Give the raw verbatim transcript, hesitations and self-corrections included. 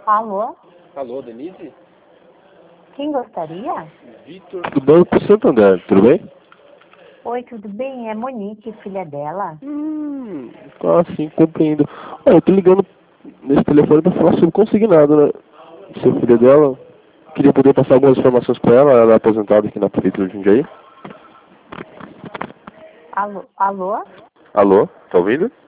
Alô? Alô, Denise? Quem gostaria? Vitor do Banco Santander, tudo bem? Oi, tudo bem? É Monique, filha dela. Hum, ah, sim, compreendo. Olha, eu tô ligando nesse telefone pra falar sobre consignado, né? Seu filho dela. Queria poder passar algumas informações pra ela, ela é aposentada aqui na Prefeitura de Jundiaí. Alô? Alô? Alô, tá ouvindo?